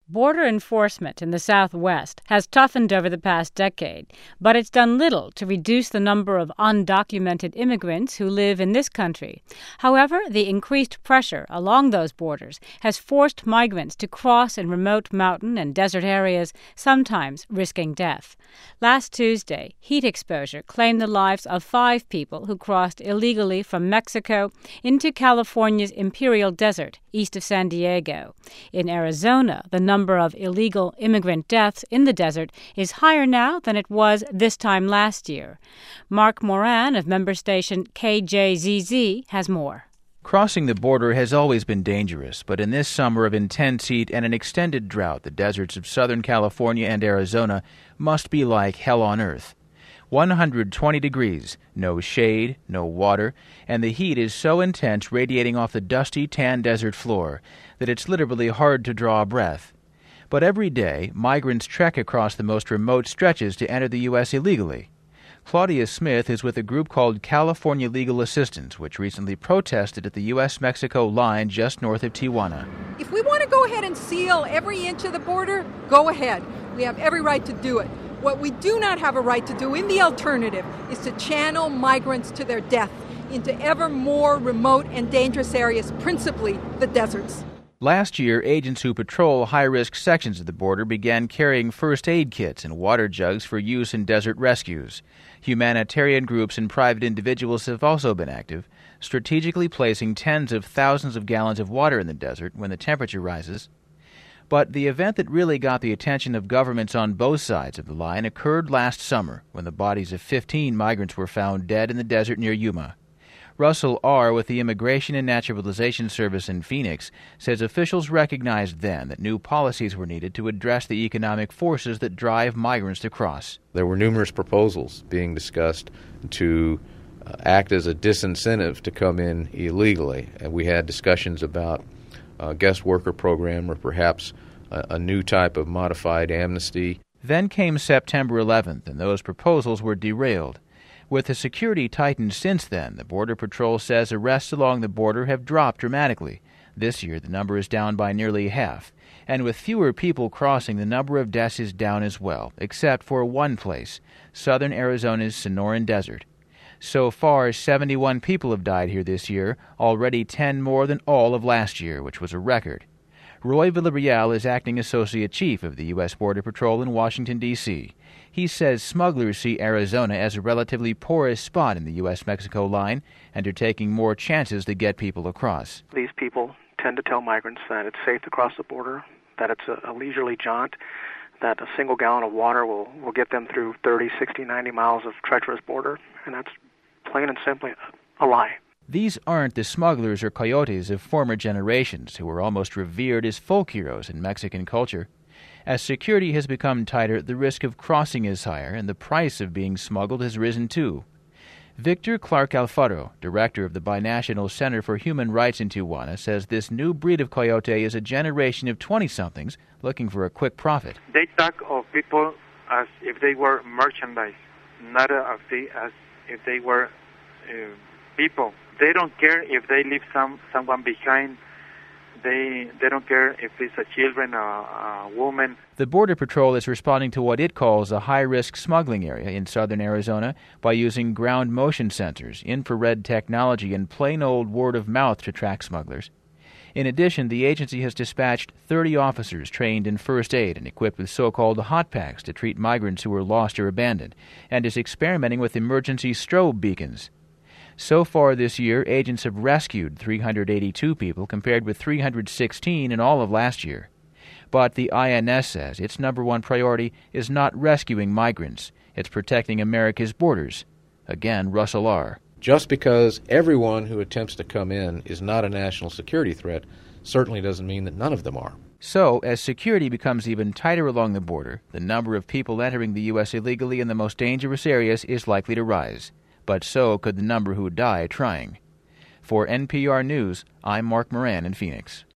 Border enforcement in the Southwest has toughened over the past decade, but it's done little to reduce the number of undocumented immigrants who live in this country. However, the increased pressure along those borders has forced migrants to cross in remote mountain and desert areas, sometimes risking death. Last Tuesday, heat exposure claimed the lives of 5 people who crossed illegally from Mexico into California's Imperial Desert, east of San Diego. In Arizona, the number of illegal immigrant deaths in the desert is higher now than it was this time last year. Mark Moran of member station KJZZ has more. Crossing the border has always been dangerous, but in this summer of intense heat and an extended drought, the deserts of Southern California and Arizona must be like hell on earth. 120 degrees, no shade, no water, and the heat is so intense radiating off the dusty tan desert floor that it's literally hard to draw a breath. But every day, migrants trek across the most remote stretches to enter the U.S. illegally. Claudia Smith is with a group called California Legal Assistance, which recently protested at the U.S.-Mexico line just north of Tijuana. If we want to go ahead and seal every inch of the border, go ahead. We have every right to do it. What we do not have a right to do in the alternative is to channel migrants to their death into ever more remote and dangerous areas, principally the deserts. Last year, agents who patrol high-risk sections of the border began carrying first aid kits and water jugs for use in desert rescues. Humanitarian groups and private individuals have also been active, strategically placing tens of thousands of gallons of water in the desert when the temperature rises. But the event that really got the attention of governments on both sides of the line occurred last summer when the bodies of 15 migrants were found dead in the desert near Yuma. Russell R. with the Immigration and Naturalization Service in Phoenix says officials recognized then that new policies were needed to address the economic forces that drive migrants to cross. There were numerous proposals being discussed to act as a disincentive to come in illegally. And we had discussions about a guest worker program or perhaps a new type of modified amnesty. Then came September 11th, and those proposals were derailed. With the security tightened since then, the Border Patrol says arrests along the border have dropped dramatically. This year, the number is down by nearly half. And with fewer people crossing, the number of deaths is down as well, except for one place, southern Arizona's Sonoran Desert. So far, 71 people have died here this year, already 10 more than all of last year, which was a record. Roy Villarreal is acting associate chief of the U.S. Border Patrol in Washington, D.C. He says smugglers see Arizona as a relatively porous spot in the U.S.-Mexico line and are taking more chances to get people across. These people tend to tell migrants that it's safe to cross the border, that it's a leisurely jaunt, that a single gallon of water will get them through 30, 60, 90 miles of treacherous border, and that's plain and simply a lie. These aren't the smugglers or coyotes of former generations who were almost revered as folk heroes in Mexican culture. As security has become tighter, the risk of crossing is higher, and the price of being smuggled has risen too. Victor Clark Alfaro, director of the Binational Center for Human Rights in Tijuana, says this new breed of coyote is a generation of 20-somethings looking for a quick profit. They talk of people as if they were merchandise, not as if they were people. They don't care if they leave someone behind. They don't care if it's a children or a woman. The Border Patrol is responding to what it calls a high-risk smuggling area in southern Arizona by using ground motion sensors, infrared technology, and plain old word of mouth to track smugglers. In addition, the agency has dispatched 30 officers trained in first aid and equipped with so-called hot packs to treat migrants who are lost or abandoned, and is experimenting with emergency strobe beacons. So far this year, agents have rescued 382 people compared with 316 in all of last year. But the INS says its number one priority is not rescuing migrants. It's protecting America's borders. Again, Russell R. Just because everyone who attempts to come in is not a national security threat certainly doesn't mean that none of them are. So, as security becomes even tighter along the border, the number of people entering the U.S. illegally in the most dangerous areas is likely to rise. But so could the number who die trying. For NPR News, I'm Mark Moran in Phoenix.